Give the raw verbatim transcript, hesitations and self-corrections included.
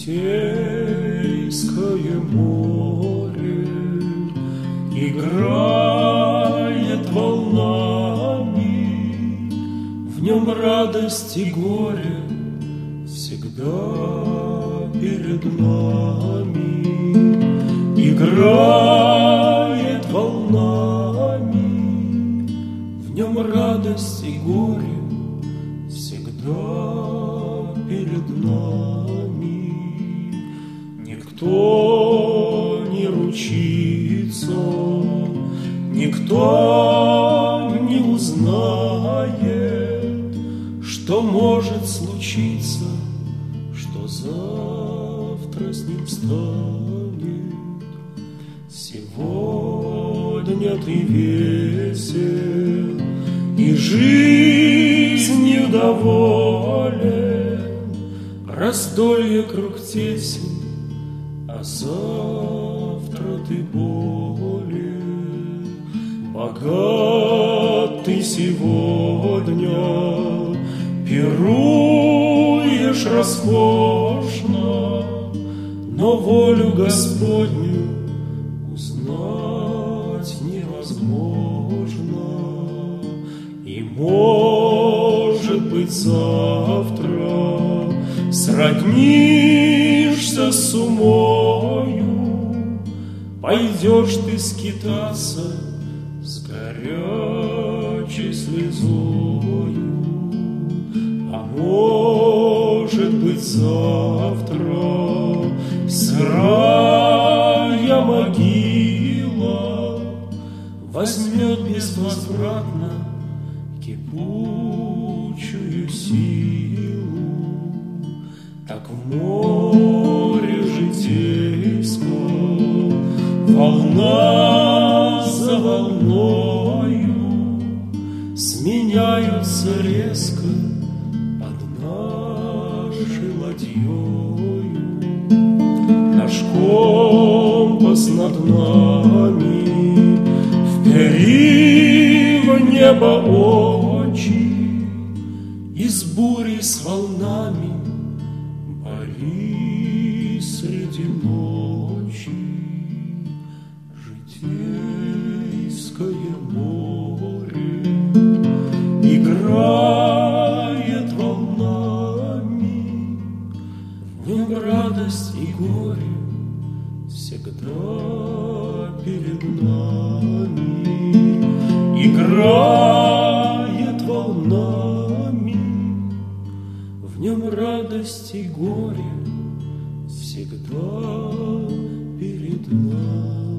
Житейское море играет волнами, в нем радость и горе всегда перед нами. Играет волнами, в нем радость и горе всегда перед нами. Никто не ручится, никто не узнает, что может случиться, что завтра с ним станет. Сегодня ты весел и жизнью доволен, раздолье круг тесен, а завтра ты болен. Богат ты сегодня, пируешь роскошно, но волю Господню узнать невозможно. И, может быть, завтра сроднишься с умою, пойдешь ты скитаться с горячей слезою. А может быть, завтра сырая могила возьмет безвозвратно кипучую силу. Так в море житейском волна за волною сменяются резко под нашей ладьёю. Наш компас над нами впери в небо очи, и с бурей с волнами пари среди ночи. Житейское море играет волнами, в нем радость и горе всегда перед нами. Играет волнами, в нем радость и горе всегда перед нами.